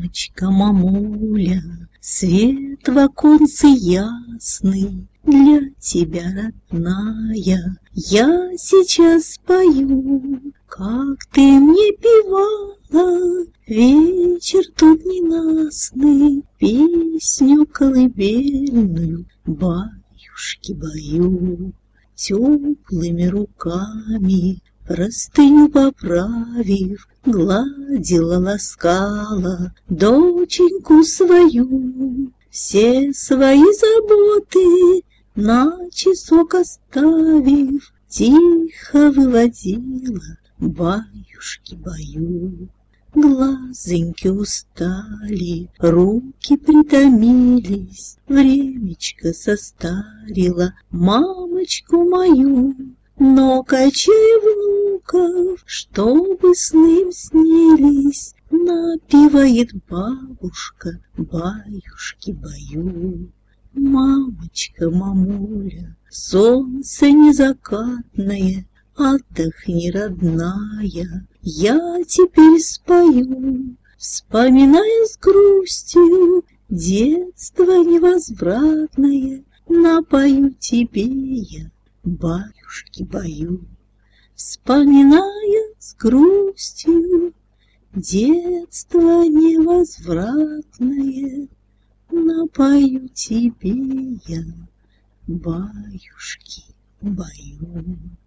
Мамочка, мамуля, свет в оконце ясный для тебя, родная, я сейчас пою. Как ты мне певала вечер тот ненастный, песню колыбельную, баюшки-баю. Теплыми руками простыню поправив, гладила, ласкала доченьку свою. Все свои заботы на часок оставив, тихо выводила баюшки-баю. Глазоньки устали, руки притомились, времечко состарило мамочку мою. Но, качая внуков, чтобы сны снились, напевает бабушка баюшки-баю. Мамочка, мамуля, солнце незакатное, отдохни, родная, я теперь спою, вспоминая с грустью детство невозвратное, напою тебе я баюшки-баю. Вспоминая с грустью детство невозвратное, напою тебе я баюшки-баю.